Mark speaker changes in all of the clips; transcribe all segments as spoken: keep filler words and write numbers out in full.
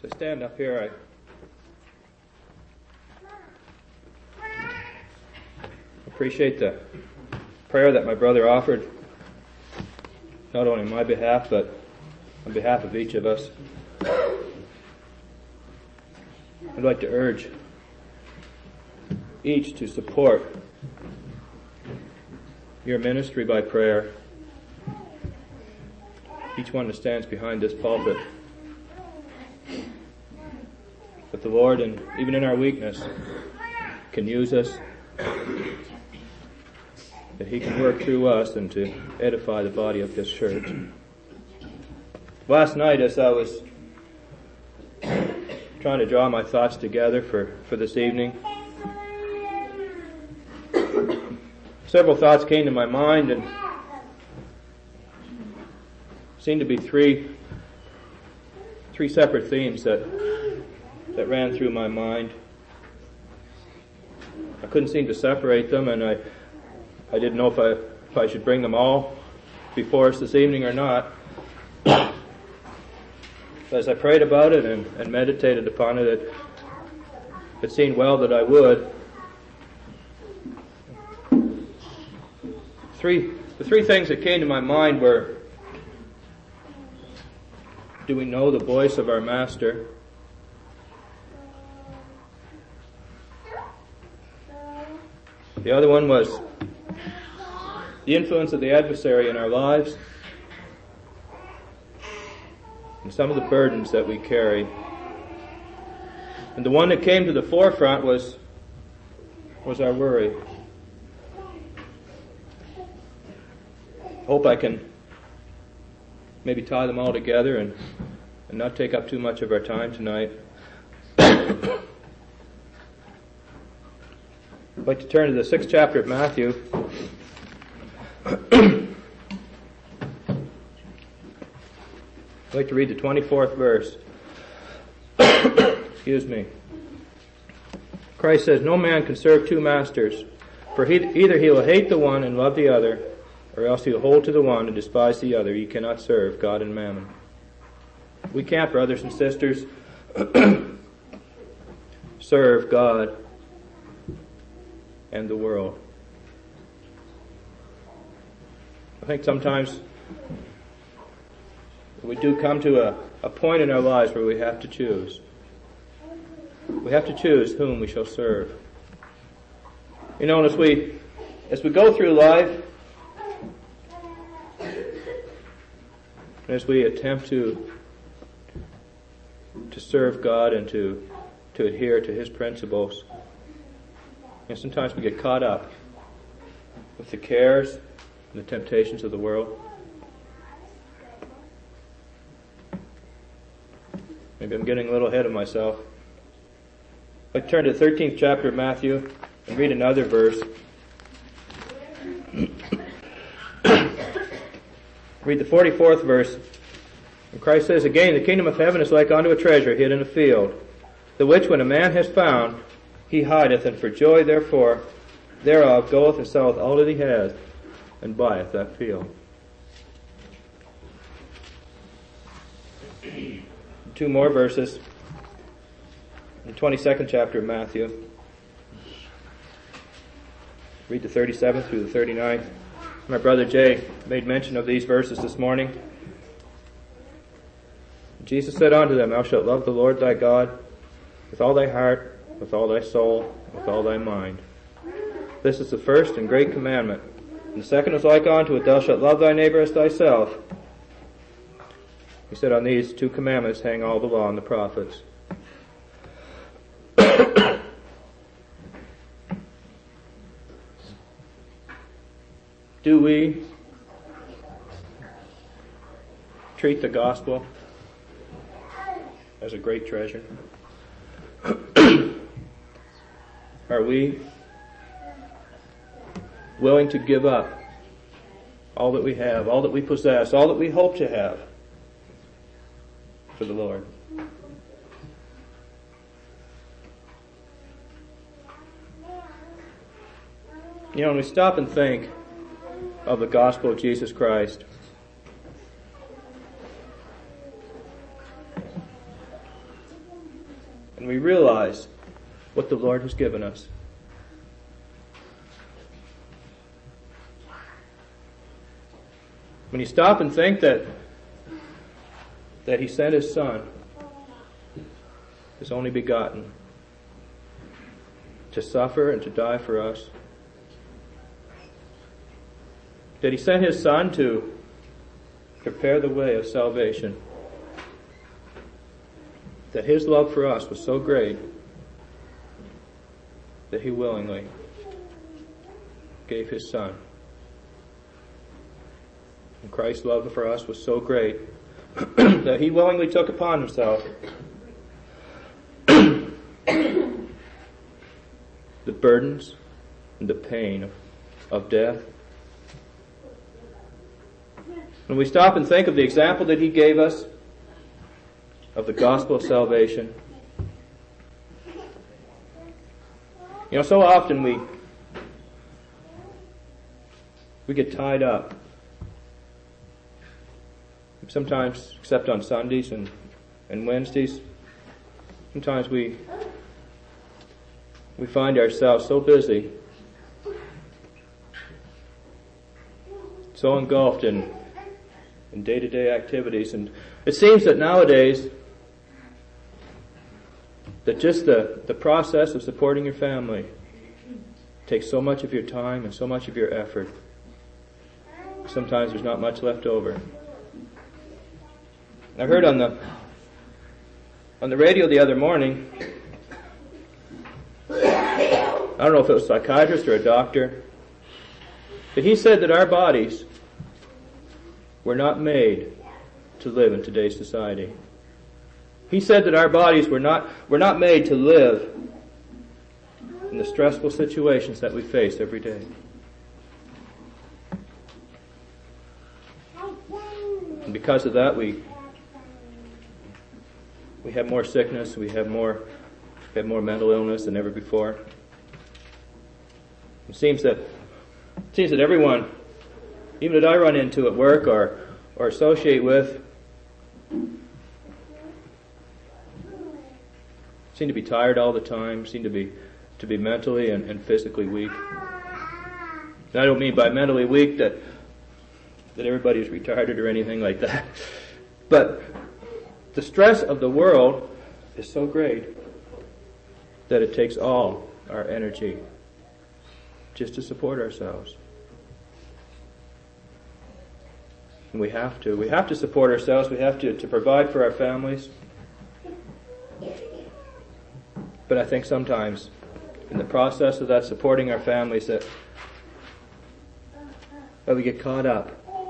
Speaker 1: As I stand up here, I appreciate the prayer that my brother offered, not only on my behalf, but on behalf of each of us. I'd like to urge each to support your ministry by prayer. Each one that stands behind this pulpit. But the Lord, and even in our weakness, can use us, that He can work through us and to edify the body of this church. Last night, as I was trying to draw my thoughts together for, for this evening, several thoughts came to my mind, and seemed to be three three separate themes that that ran through my mind. I couldn't seem to separate them, and I I didn't know if I if I should bring them all before us this evening or not. But as I prayed about it and, and meditated upon it, it, it seemed well that I would. Three the three things that came to my mind were: do we know the voice of our Master? The other one was the influence of the adversary in our lives and some of the burdens that we carry. And the one that came to the forefront was was our worry. I hope I can maybe tie them all together and, and not take up too much of our time tonight. I'd like to turn to the sixth chapter of Matthew. I'd like to read the twenty-fourth verse. Excuse me. Christ says, "No man can serve two masters, for he, either he will hate the one and love the other, or else he will hold to the one and despise the other. You cannot serve God and mammon." We can't, brothers and sisters, serve God and the world. I think sometimes we do come to a, a point in our lives where we have to choose. We have to choose whom we shall serve. You know, as we as we go through life, as we attempt to to serve God and to to adhere to His principles, and sometimes we get caught up with the cares and the temptations of the world. Maybe I'm getting a little ahead of myself. I'd turn to the thirteenth chapter of Matthew and read another verse. Read the forty-fourth verse. And Christ says again, "The kingdom of heaven is like unto a treasure hid in a field, the which when a man has found, he hideth, and for joy therefore thereof goeth and selleth all that he has, and buyeth that field." Two more verses. The twenty-second chapter of Matthew. Read the thirty-seventh through the thirty-ninth. My brother Jay made mention of these verses this morning. Jesus said unto them, "Thou shalt love the Lord thy God with all thy heart, with all thy soul, with all thy mind. This is the first and great commandment. And the second is like unto it, Thou shalt love thy neighbor as thyself." He said, "On these two commandments hang all the law and the prophets." Do we treat the gospel as a great treasure? Are we willing to give up all that we have, all that we possess, all that we hope to have for the Lord? You know, when we stop and think of the gospel of Jesus Christ, and we realize what the Lord has given us. When you stop and think that that He sent His Son, His only begotten, to suffer and to die for us, that He sent His Son to prepare the way of salvation, that His love for us was so great that He willingly gave His Son. And Christ's love for us was so great that He willingly took upon Himself the burdens and the pain of, of death. When we stop and think of the example that He gave us of the gospel of salvation, you know, so often we we get tied up. Sometimes, except on Sundays and, and Wednesdays, sometimes we we find ourselves so busy, so engulfed in in day-to-day activities, and it seems that nowadays that just the, the process of supporting your family takes so much of your time and so much of your effort. Sometimes there's not much left over. I heard on the on the radio the other morning, I don't know if it was a psychiatrist or a doctor, but he said that our bodies were not made to live in today's society. He said that our bodies were not were not made to live in the stressful situations that we face every day. And because of that, we we have more sickness, we have more we have more mental illness than ever before. It seems that it seems that everyone, even that I run into at work or or associate with, seem to be tired all the time, seem to be to be mentally and, and physically weak. And I don't mean by mentally weak that that everybody is retarded or anything like that. But the stress of the world is so great that it takes all our energy just to support ourselves. And we have to. We have to support ourselves. We have to, to provide for our families. But I think sometimes in the process of that supporting our families that, that we get caught up.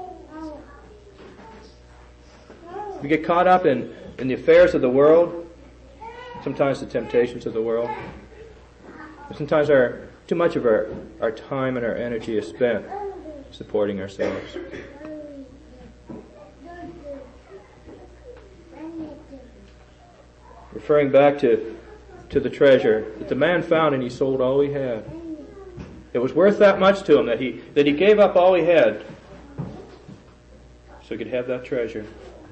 Speaker 1: We get caught up in, in the affairs of the world, sometimes the temptations of the world. Sometimes our too much of our, our time and our energy is spent supporting ourselves. Referring back to, to the treasure that the man found and he sold all he had. It was worth that much to him that he that he gave up all he had so he could have that treasure.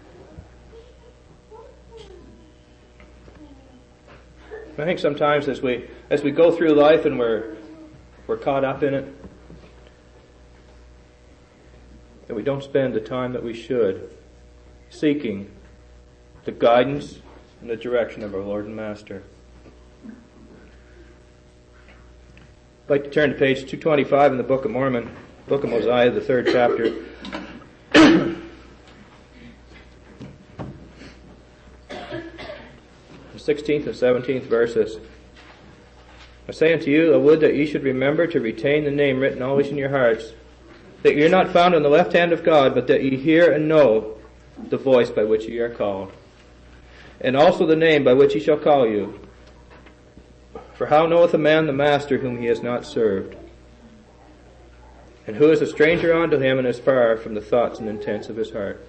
Speaker 1: I think sometimes as we as we go through life and we're we're caught up in it, that we don't spend the time that we should seeking the guidance and the direction of our Lord and Master. I'd like to turn to page two twenty-five in the Book of Mormon, Book of Mosiah, the third chapter. sixteenth and seventeenth verses. I say unto you, I would that ye should remember to retain the name written always in your hearts, that ye are not found on the left hand of God, but that ye hear and know the voice by which ye are called, and also the name by which he shall call you. For how knoweth a man the master whom he has not served? And who is a stranger unto him and is far from the thoughts and intents of his heart?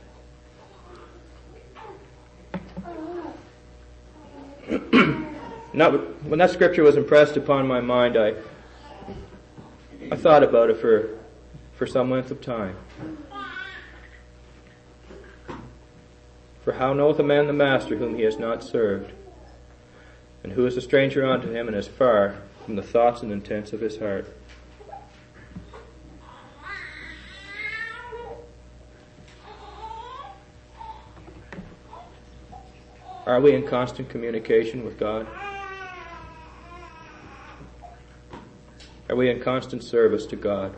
Speaker 1: Not, when that scripture was impressed upon my mind, I I thought about it for for some length of time. For how knoweth a man the master whom he has not served? And who is a stranger unto him and is far from the thoughts and intents of his heart? Are we in constant communication with God? Are we in constant service to God?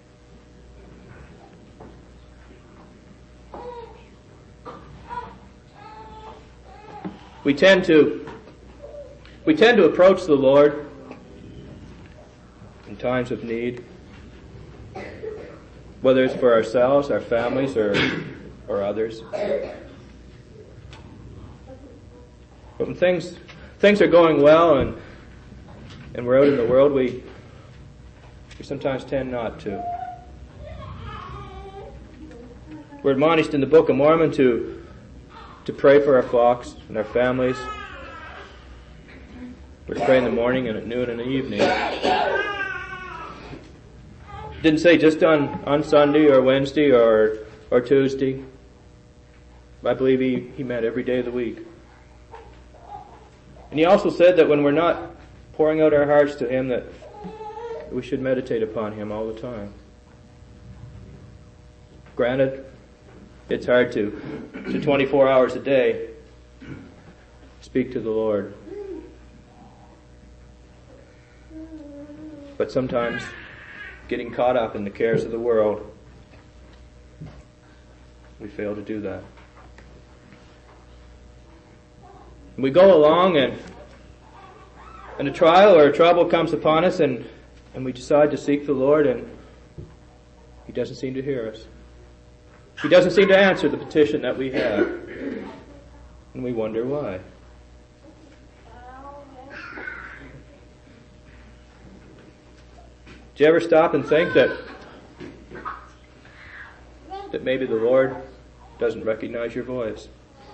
Speaker 1: We tend to we tend to approach the Lord in times of need, whether it's for ourselves, our families, or or others. But when things things are going well and and we're out in the world, we we sometimes tend not to. We're admonished in the Book of Mormon to to pray for our flocks and our families. We're to pray in the morning and at noon and in the evening. Didn't say just on, on Sunday or Wednesday or or Tuesday. I believe he, he meant every day of the week. And he also said that when we're not pouring out our hearts to him, that we should meditate upon him all the time. Granted, it's hard to, to twenty-four hours a day, speak to the Lord. But sometimes, getting caught up in the cares of the world, we fail to do that. We go along and and a trial or a trouble comes upon us and, and we decide to seek the Lord and he doesn't seem to hear us. He doesn't seem to answer the petition that we have. And we wonder why. Do you ever stop and think that that maybe the Lord doesn't recognize your voice?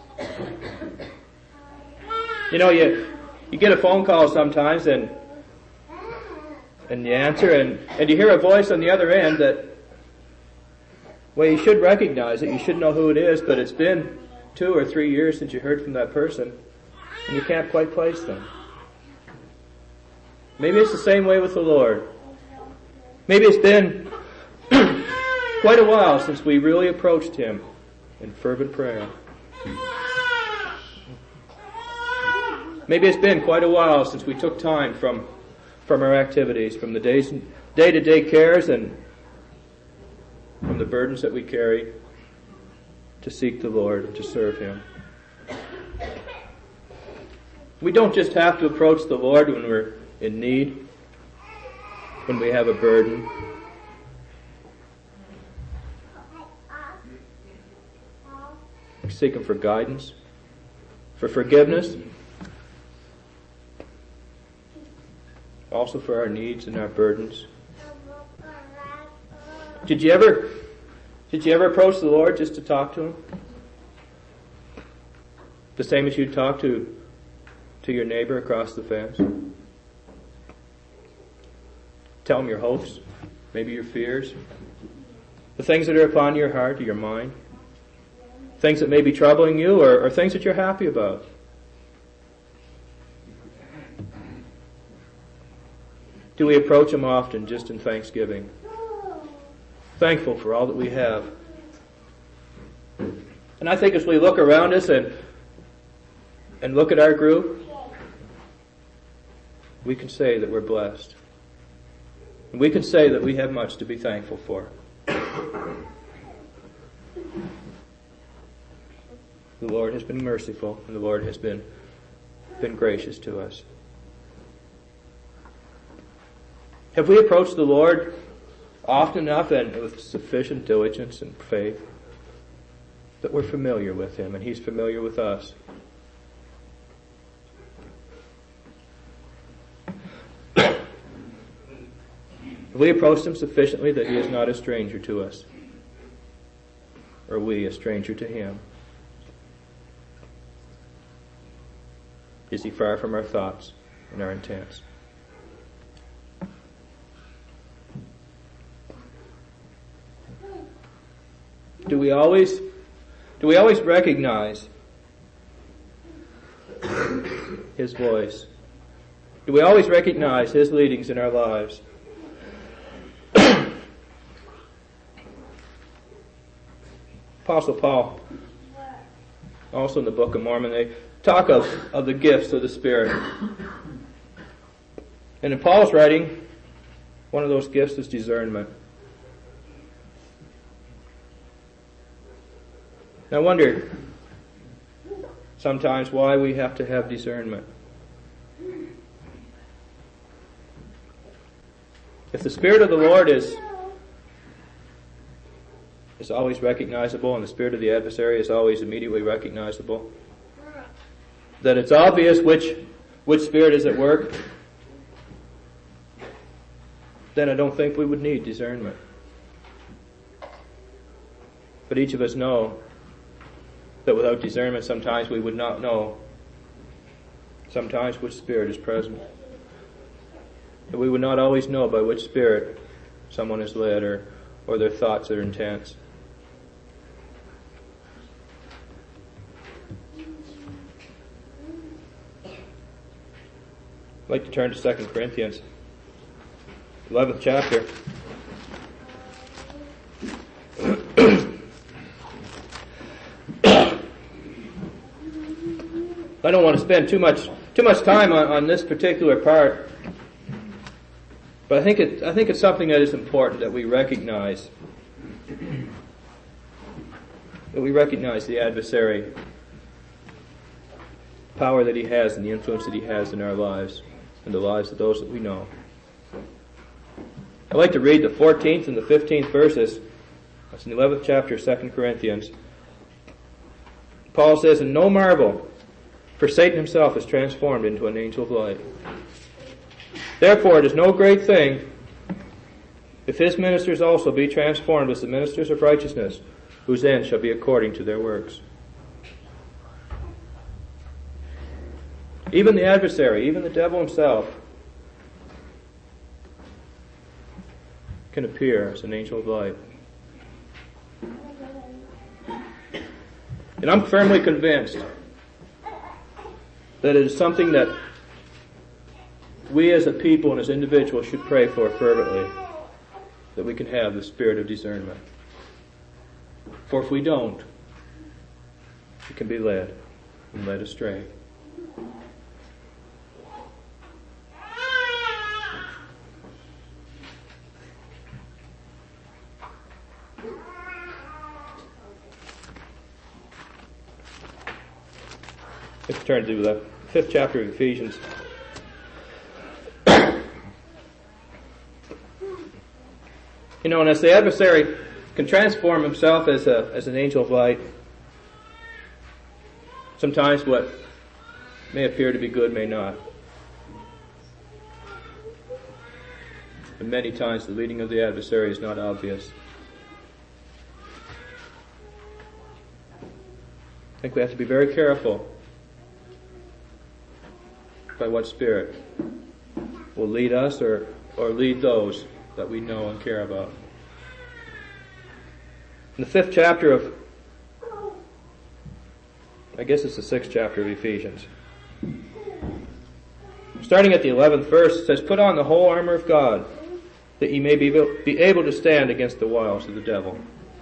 Speaker 1: You know, you you get a phone call sometimes and and you answer and, and you hear a voice on the other end that, well, you should recognize it, you should know who it is, but it's been two or three years since you heard from that person and you can't quite place them. Maybe it's the same way with the Lord. Maybe it's been quite a while since we really approached him in fervent prayer. Maybe it's been quite a while since we took time from from our activities, from the days, day-to-day cares and from the burdens that we carry to seek the Lord and to serve him. We don't just have to approach the Lord when we're in need, when we have a burden. We seek him for guidance, for forgiveness, also for our needs and our burdens. Did you ever, did you ever approach the Lord just to talk to him? The same as you'd talk to, to your neighbor across the fence? Tell him your hopes, maybe your fears, the things that are upon your heart or your mind, things that may be troubling you or, or things that you're happy about. Do we approach him often just in thanksgiving? Thankful for all that we have. And I think as we look around us and and look at our group, we can say that we're blessed. And we can say that we have much to be thankful for. The Lord has been merciful and the Lord has been been gracious to us. Have we approached the Lord often enough and with sufficient diligence and faith that we're familiar with him and he's familiar with us? Have we approached him sufficiently that he is not a stranger to us? Or we a stranger to him? Is he far from our thoughts and our intents? Do we always, do we always recognize his voice Do we always recognize His leadings in our lives? Apostle Paul, also in the Book of Mormon, they talk of, of the gifts of the Spirit. And in Paul's writing, one of those gifts is discernment. And I wonder sometimes why we have to have discernment. If the Spirit of the Lord is is always recognizable and the spirit of the adversary is always immediately recognizable, that it's obvious which which spirit is at work, then I don't think we would need discernment. But each of us know that without discernment sometimes we would not know sometimes which spirit is present. That we would not always know by which spirit someone is led or, or their thoughts are intense. I'd like to turn to Second Corinthians, eleventh chapter. I don't want to spend too much too much time on, on this particular part, but I think it I think it's something that is important that we recognize. That we recognize the adversary, power that he has and the influence that he has in our lives and the lives of those that we know. I'd like to read the fourteenth and the fifteenth verses. That's in the eleventh chapter of Second Corinthians. Paul says, "And no marvel, for Satan himself is transformed into an angel of light. Therefore it is no great thing if his ministers also be transformed as the ministers of righteousness, whose end shall be according to their works." Even the adversary, even the devil himself, can appear as an angel of light. And I'm firmly convinced that it is something that we as a people and as individuals should pray for fervently, that we can have the spirit of discernment. For if we don't, we can be led and led astray. Let's turn to the fifth chapter of Ephesians. You know, and as the adversary can transform himself as a as an angel of light, sometimes what may appear to be good may not. And many times the leading of the adversary is not obvious. I think we have to be very careful by what spirit will lead us or, or lead those that we know and care about. In the fifth chapter of, I guess it's the sixth chapter of Ephesians, starting at the eleventh verse, it says, "Put on the whole armor of God, that ye may be, be able to stand against the wiles of the devil.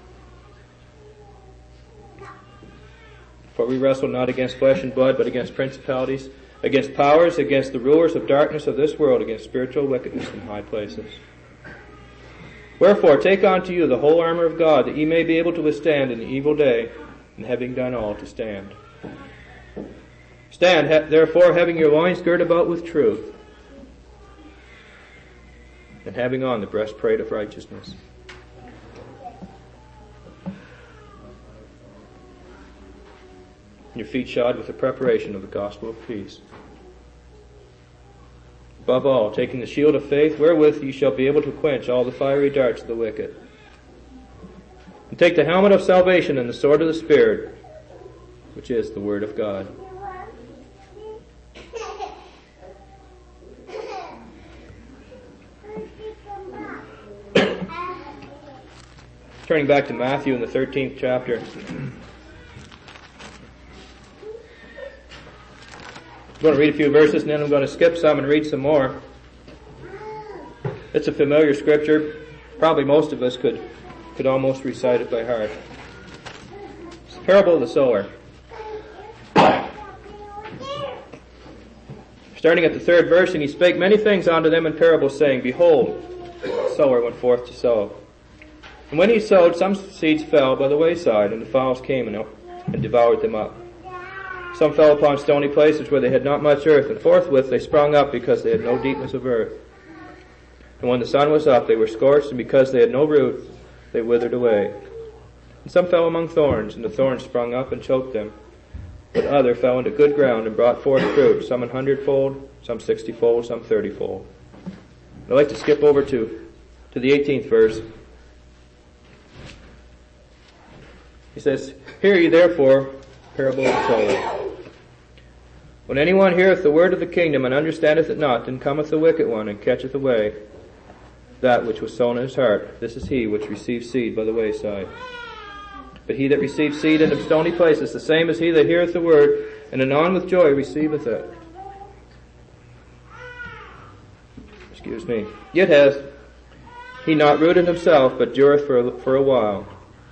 Speaker 1: For we wrestle not against flesh and blood, but against principalities, against powers, against the rulers of darkness of this world, against spiritual wickedness in high places. Wherefore take unto you the whole armor of God, that ye may be able to withstand in the evil day, and having done all, to stand. Stand, ha- therefore, having your loins girt about with truth, and having on the breastplate of righteousness." Your feet shod with the preparation of the gospel of peace. Above all, taking the shield of faith, wherewith ye shall be able to quench all the fiery darts of the wicked. And take the helmet of salvation and the sword of the Spirit, which is the Word of God. Turning back to Matthew in the thirteenth chapter. I'm going to read a few verses and then I'm going to skip some and read some more. It's a familiar scripture. Probably most of us could, could almost recite it by heart. It's the parable of the sower. Starting at the third verse, and he spake many things unto them in parables, saying, Behold, the sower went forth to sow. And when he sowed, some seeds fell by the wayside, and the fowls came and, and devoured them up. Some fell upon stony places where they had not much earth, and forthwith they sprung up because they had no deepness of earth. And when the sun was up, they were scorched, and because they had no root, they withered away. And some fell among thorns, and the thorns sprung up and choked them. But other fell into good ground and brought forth fruit, some an hundredfold, some sixtyfold, some thirtyfold. I'd like to skip over to, to the eighteenth verse. He says, Hear ye therefore, parable of the sower. When anyone heareth the word of the kingdom and understandeth it not, then cometh the wicked one and catcheth away that which was sown in his heart. This is he which receives seed by the wayside. But he that receives seed in the stony places, the same as he that heareth the word, and anon with joy receiveth it. Excuse me. Yet hath he not rooted himself, but dureth for a, for a while.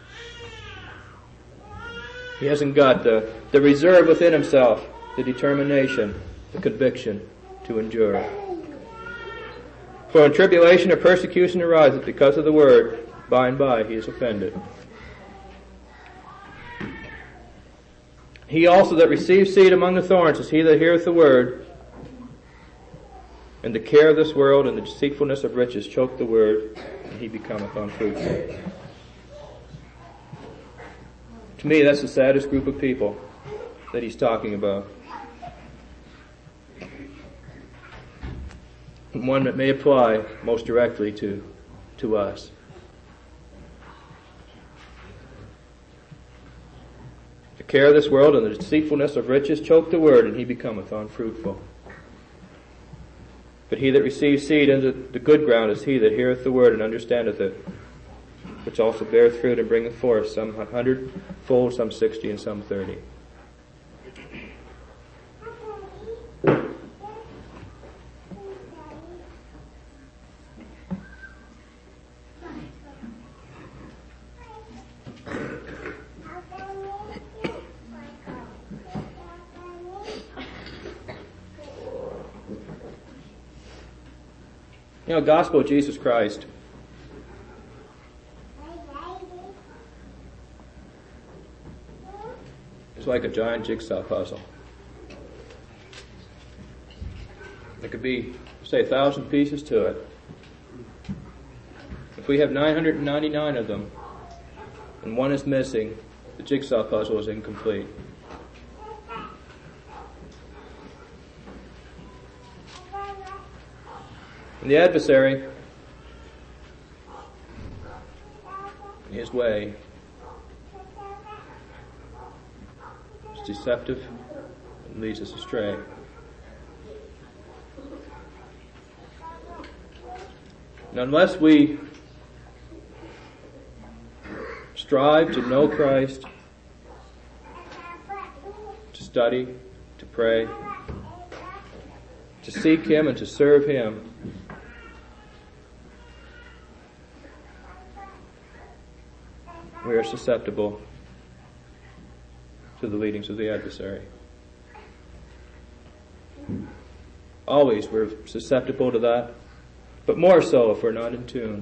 Speaker 1: He hasn't got the, the reserve within himself, the determination, the conviction to endure. For in tribulation or persecution ariseth because of the word, by and by he is offended. He also that receives seed among the thorns is he that heareth the word, and the care of this world and the deceitfulness of riches choke the word, and he becometh unfruitful. To me, that's the saddest group of people that he's talking about. One that may apply most directly to, to us. The care of this world and the deceitfulness of riches choke the word, and he becometh unfruitful. But he that receives seed into the good ground is he that heareth the word and understandeth it, which also beareth fruit and bringeth forth some hundredfold, some sixty, and some thirty. You know, gospel of Jesus Christ is like a giant jigsaw puzzle. There could be, say, a thousand pieces to it. If we have nine hundred ninety-nine of them, and one is missing, the jigsaw puzzle is incomplete. And the adversary, in his way, is deceptive and leads us astray. And unless we strive to know Christ, to study, to pray, to seek Him and to serve Him, we are susceptible to the leadings of the adversary. Always we're susceptible to that, but more so if we're not in tune.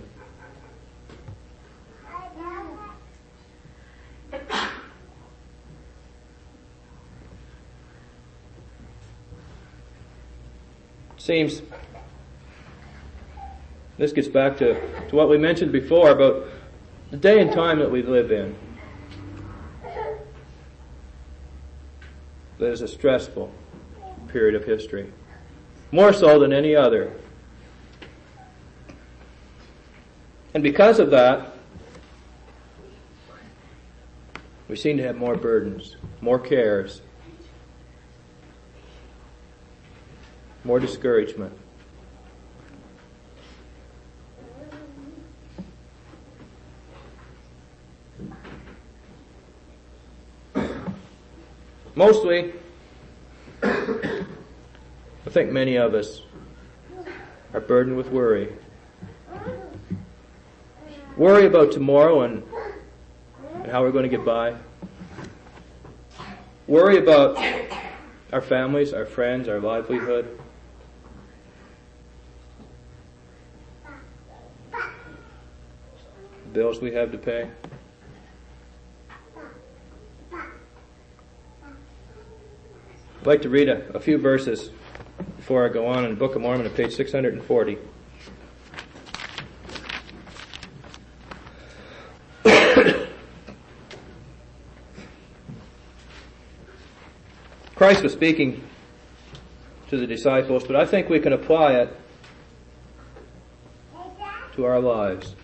Speaker 1: It seems this gets back to, to what we mentioned before about the day and time that we live in. That is a stressful period of history. More so than any other. And because of that, we seem to have more burdens, more cares, more discouragement. Mostly, think many of us are burdened with worry. Worry about tomorrow and, and how we're going to get by. Worry about our families, our friends, our livelihood. The bills we have to pay. I'd like to read a, a few verses before I go on in the Book of Mormon at page six hundred forty. Christ was speaking to the disciples, but I think we can apply it to our lives.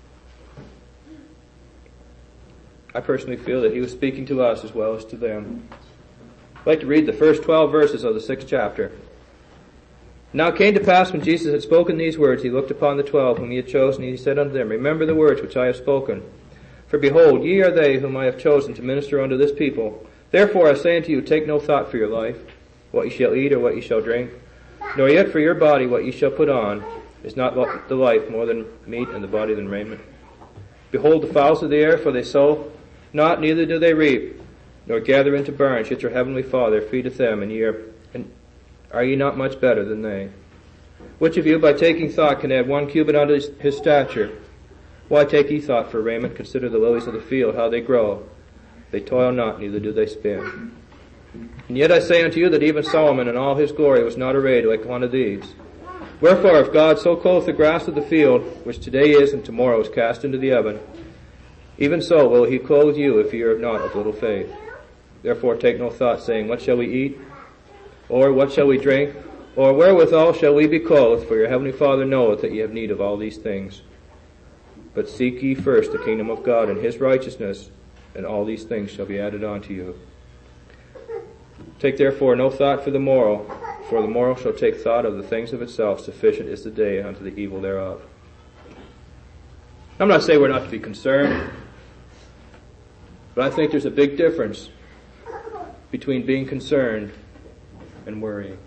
Speaker 1: I personally feel that he was speaking to us as well as to them. I'd like to read the first twelve verses of the sixth chapter. Now it came to pass when Jesus had spoken these words, he looked upon the twelve whom he had chosen, and he said unto them, Remember the words which I have spoken. For behold, ye are they whom I have chosen to minister unto this people. Therefore I say unto you, take no thought for your life, what ye shall eat or what ye shall drink, nor yet for your body what ye shall put on. Is not the life more than meat, and the body than raiment? Behold the fowls of the air, for they sow not, neither do they reap, nor gather into barns, yet your heavenly Father feedeth them, and ye are, and are ye not much better than they? Which of you, by taking thought, can add one cubit unto his, his stature? Why take ye thought for raiment? Consider the lilies of the field, how they grow. They toil not, neither do they spin. And yet I say unto you that even Solomon in all his glory was not arrayed like one of these. Wherefore, if God so clothe the grass of the field, which today is and tomorrow is cast into the oven, even so will he clothe you if ye are not of little faith. Therefore take no thought, saying, What shall we eat? Or what shall we drink? Or wherewithal shall we be clothed? For your heavenly Father knoweth that ye have need of all these things. But seek ye first the kingdom of God and his righteousness, and all these things shall be added unto you. Take therefore no thought for the morrow, for the morrow shall take thought of the things of itself. Sufficient is the day unto the evil thereof. I'm not saying we're not to be concerned, but I think there's a big difference between being concerned and worrying.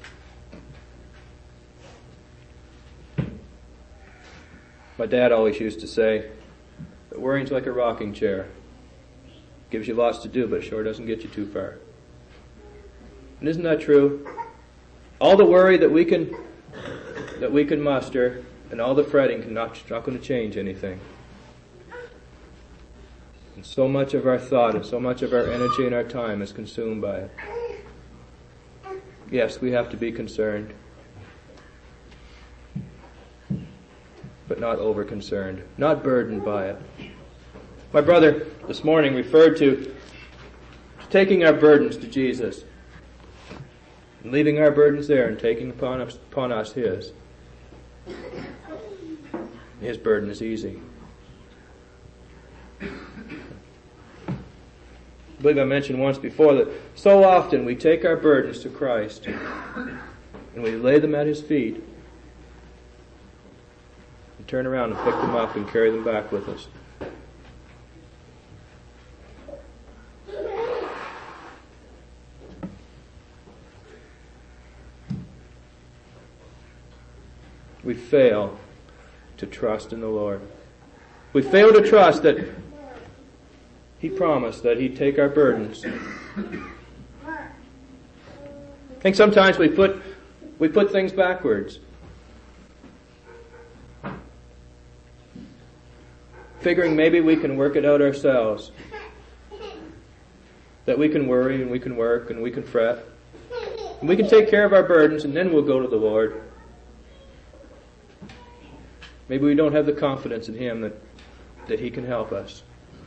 Speaker 1: My dad always used to say that worrying's like a rocking chair. Gives you lots to do, but it sure doesn't get you too far. And isn't that true? All the worry that we can that we can muster and all the fretting is not, not going to change anything. And so much of our thought and so much of our energy and our time is consumed by it. Yes, we have to be concerned, but not over-concerned, not burdened by it. My brother this morning referred to, to taking our burdens to Jesus and leaving our burdens there and taking upon us, upon us his. His burden is easy. I believe I mentioned once before that so often we take our burdens to Christ and we lay them at his feet and turn around and pick them up and carry them back with us. We fail to trust in the Lord. We fail to trust that he promised that he'd take our burdens. I think sometimes we put we put things backwards. Figuring maybe we can work it out ourselves. That we can worry and we can work and we can fret. And we can take care of our burdens and then we'll go to the Lord. Maybe we don't have the confidence in him that, that he can help us.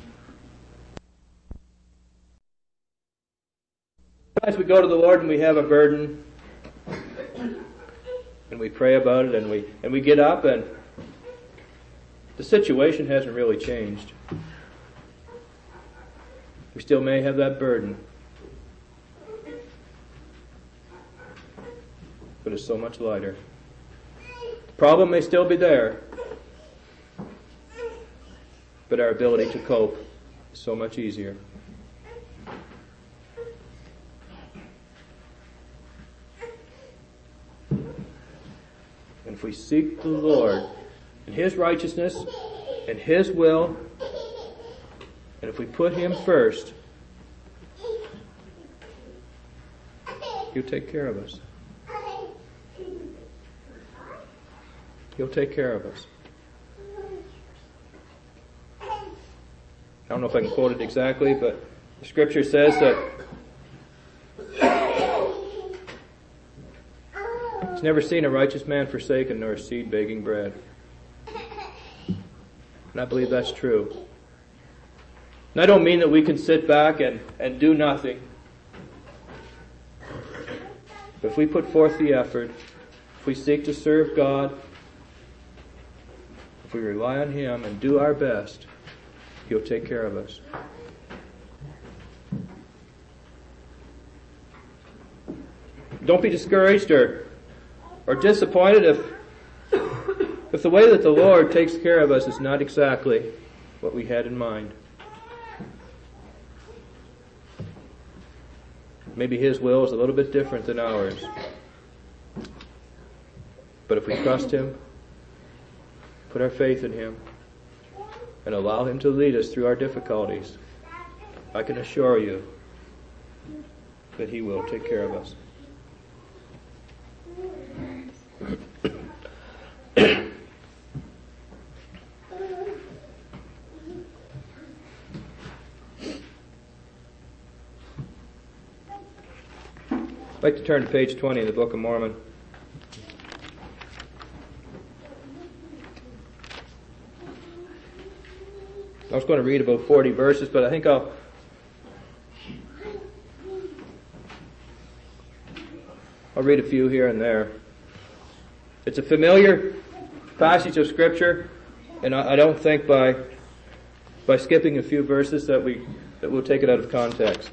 Speaker 1: Sometimes we go to the Lord and we have a burden and we pray about it and we and we get up and the situation hasn't really changed. We still may have that burden, but it's so much lighter. The problem may still be there, but our ability to cope is so much easier. And if we seek the Lord and His righteousness and His will, and if we put Him first, He'll take care of us. He'll take care of us. I don't know if I can quote it exactly, but the Scripture says that He's never seen a righteous man forsaken nor a seed begging bread. And I believe that's true. And I don't mean that we can sit back and, and do nothing. But if we put forth the effort, if we seek to serve God, if we rely on Him and do our best, He'll take care of us. Don't be discouraged or, or disappointed if, if the way that the Lord takes care of us is not exactly what we had in mind. Maybe His will is a little bit different than ours. But if we trust Him, put our faith in Him, and allow Him to lead us through our difficulties, I can assure you that He will take care of us. I'd like to turn to page twenty in the Book of Mormon. I was going to read about forty verses, but I think I'll I'll read a few here and there. It's a familiar passage of Scripture, and I, I don't think by by skipping a few verses that we that we'll take it out of context.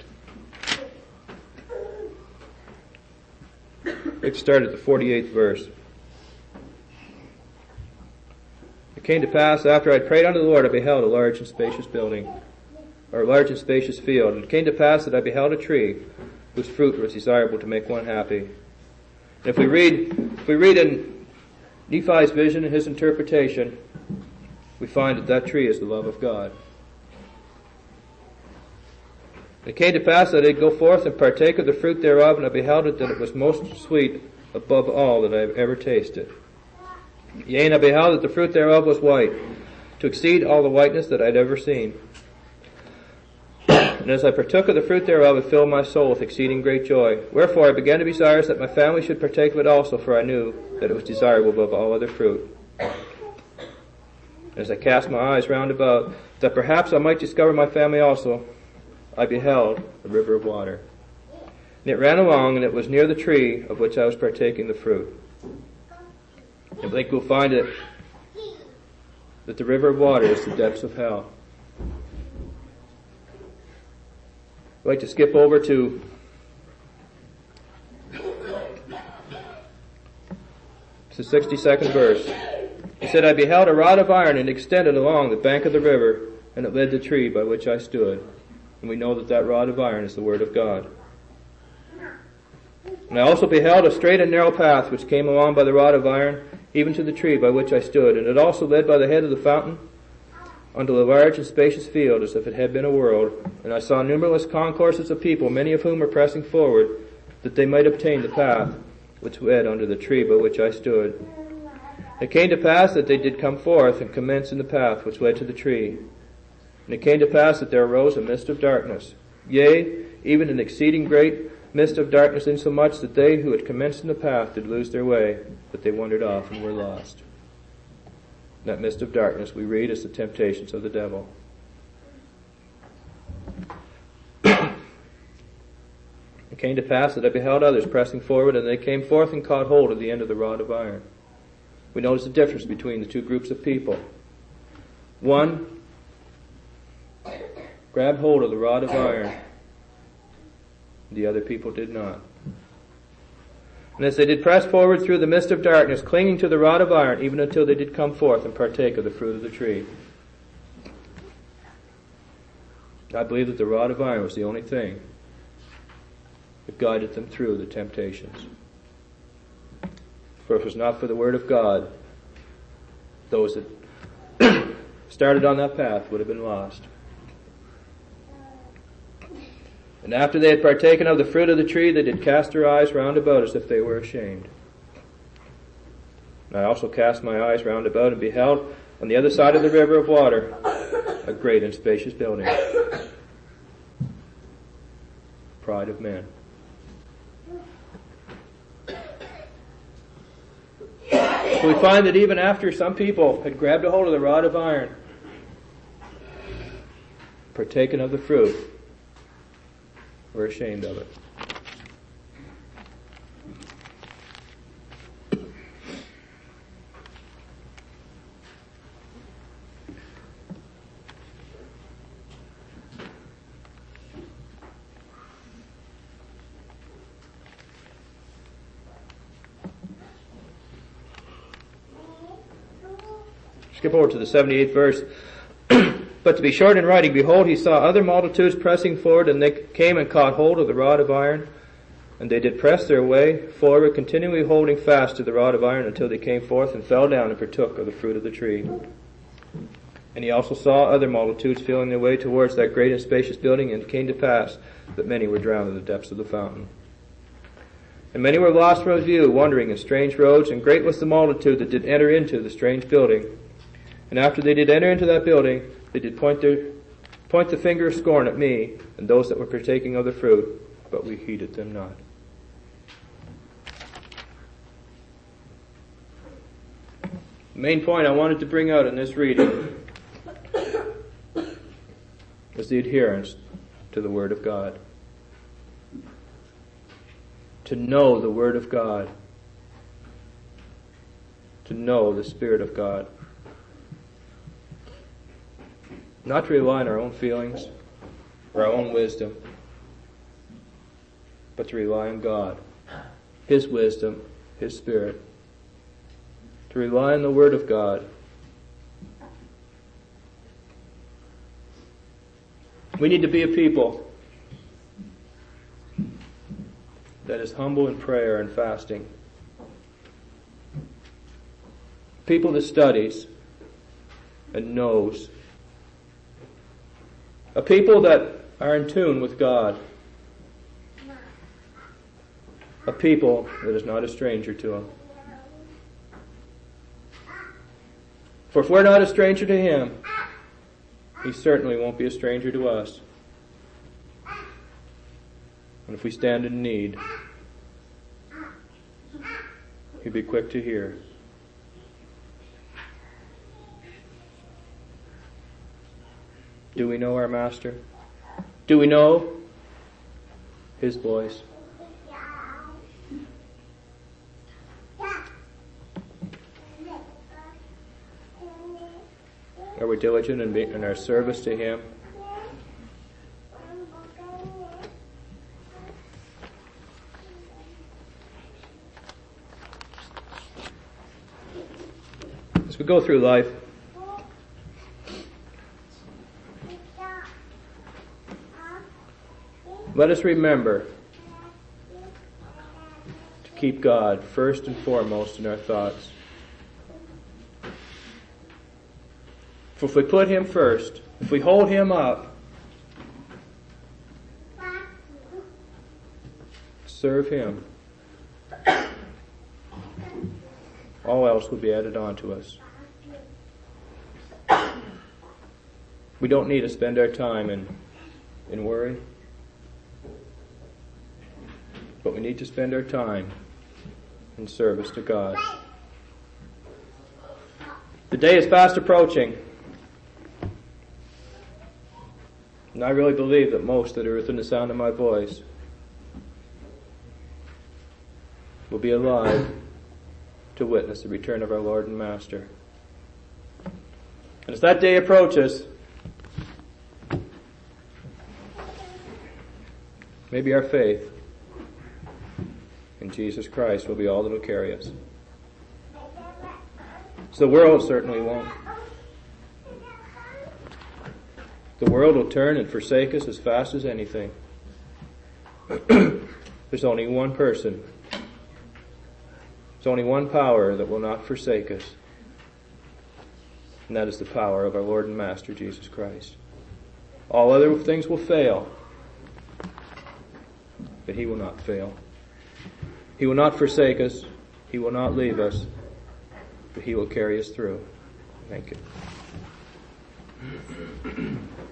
Speaker 1: Let's start at the forty-eighth verse. It came to pass, after I had prayed unto the Lord, I beheld a large and spacious building, or a large and spacious field. And it came to pass that I beheld a tree whose fruit was desirable to make one happy. And if we read, if we read in Nephi's vision and his interpretation, we find that that tree is the love of God. It came to pass that I did go forth and partake of the fruit thereof, and I beheld it that it was most sweet above all that I have ever tasted. Yea, and I beheld that the fruit thereof was white, to exceed all the whiteness that I had ever seen. And as I partook of the fruit thereof, it filled my soul with exceeding great joy. Wherefore I began to be desirous that my family should partake of it also, for I knew that it was desirable above all other fruit. As I cast my eyes round about, that perhaps I might discover my family also, I beheld a river of water. And it ran along, and it was near the tree of which I was partaking the fruit. And I think we'll find it, that the river of water is the depths of hell. I'd like to skip over to the sixty-second verse. He said, I beheld a rod of iron, and extended along the bank of the river, and it led the tree by which I stood. And we know that that rod of iron is the Word of God. And I also beheld a straight and narrow path which came along by the rod of iron, even to the tree by which I stood. And it also led by the head of the fountain unto a large and spacious field, as if it had been a world. And I saw numberless concourses of people, many of whom were pressing forward, that they might obtain the path which led unto the tree by which I stood. It came to pass that they did come forth and commence in the path which led to the tree. And it came to pass that there arose a mist of darkness, yea, even an exceeding great mist of darkness, insomuch that they who had commenced in the path did lose their way, but they wandered off and were lost. That mist of darkness we read is the temptations of the devil. It came to pass that I beheld others pressing forward, and they came forth and caught hold of the end of the rod of iron. We notice the difference between the two groups of people. One grabbed hold of the rod of iron. The other people did not. And as they did press forward through the mist of darkness, clinging to the rod of iron, even until they did come forth and partake of the fruit of the tree. I believe that the rod of iron was the only thing that guided them through the temptations. For if it was not for the word of God, those that started on that path would have been lost. And after they had partaken of the fruit of the tree, they did cast their eyes round about as if they were ashamed. And I also cast my eyes round about and beheld on the other side of the river of water a great and spacious building. Pride of men. So we find that even after some people had grabbed a hold of the rod of iron, partaken of the fruit, were ashamed of it. Skip over to the seventy-eighth verse. But to be short in writing, behold, he saw other multitudes pressing forward, and they came and caught hold of the rod of iron, and they did press their way forward, continually holding fast to the rod of iron until they came forth and fell down and partook of the fruit of the tree. And he also saw other multitudes feeling their way towards that great and spacious building, and it came to pass that many were drowned in the depths of the fountain. And many were lost from view, wandering in strange roads, and great was the multitude that did enter into the strange building. And after they did enter into that building, they did point their, point the finger of scorn at me and those that were partaking of the fruit, but we heeded them not. The main point I wanted to bring out in this reading is the adherence to the Word of God. To know the Word of God. To know the Spirit of God. Not to rely on our own feelings or our own wisdom, but to rely on God, His wisdom, His Spirit. To rely on the Word of God. We need to be a people that is humble in prayer and fasting. People that studies and knows. A people that are in tune with God. A people that is not a stranger to Him. For if we're not a stranger to Him, He certainly won't be a stranger to us. And if we stand in need, He'll be quick to hear. Do we know our Master? Do we know His voice? Are we diligent in, in our service to Him? As we go through life, let us remember to keep God first and foremost in our thoughts. For if we put Him first, if we hold Him up, serve Him, all else will be added on to us. We don't need to spend our time in, in worry. But we need to spend our time in service to God. The day is fast approaching. And I really believe that most that are within the sound of my voice will be alive to witness the return of our Lord and Master. And as that day approaches, maybe our faith in Jesus Christ will be all that will carry us. So the world certainly won't. The world will turn and forsake us as fast as anything. There's only one person There's only one power that will not forsake us, and that is the power of our Lord and Master Jesus Christ. All other things will fail, but He will not fail. He will not forsake us. He will not leave us, but He will carry us through. Thank you.